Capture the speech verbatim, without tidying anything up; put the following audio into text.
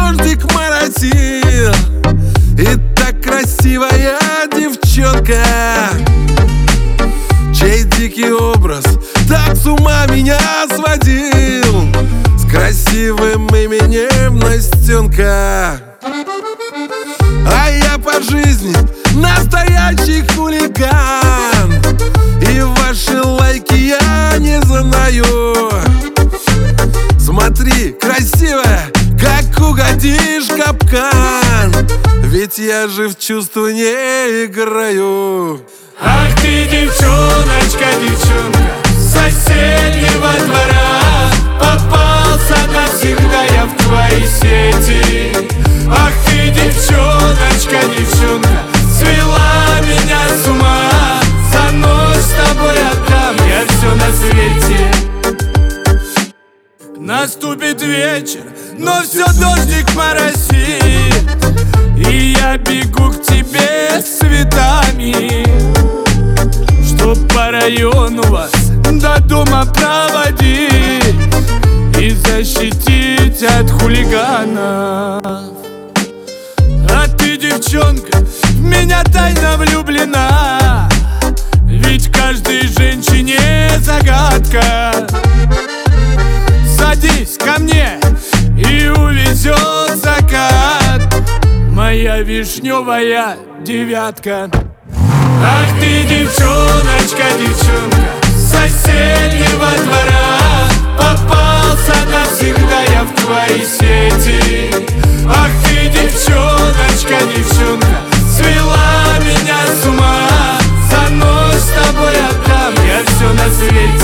дождик моросил. И так красивая девчонка, чей дикий образ так с ума меня сводил. С красивым именем Настенка. А я по жизни настоящий хулиган, и ваши лайки я не знаю. Смотри, красивая, как угодишь в капкан, ведь я же в чувства не играю. Ах ты, девчоночка, девчонка, с соседнего двора, попался навсегда я в твои сети. Ах ты, девчоночка, девчонка, свела меня с ума. За ночь с тобой отдам я все на свете. Наступит вечер, но все дождик моросит, и я бегу к тебе с цветами, чтоб по району вас до дома проводить и защитить от хулиганов. А ты, девчонка, в меня тайно влюблена, ведь каждой женщине загадка. Садись ко мне и увезет закат моя вишневая девятка. Ах ты, девчоночка, девчонка, с соседнего двора, попался навсегда я в твои сети. Ах ты, девчоночка, девчонка, свела меня с ума. За ночь с тобой отдам я все на свете.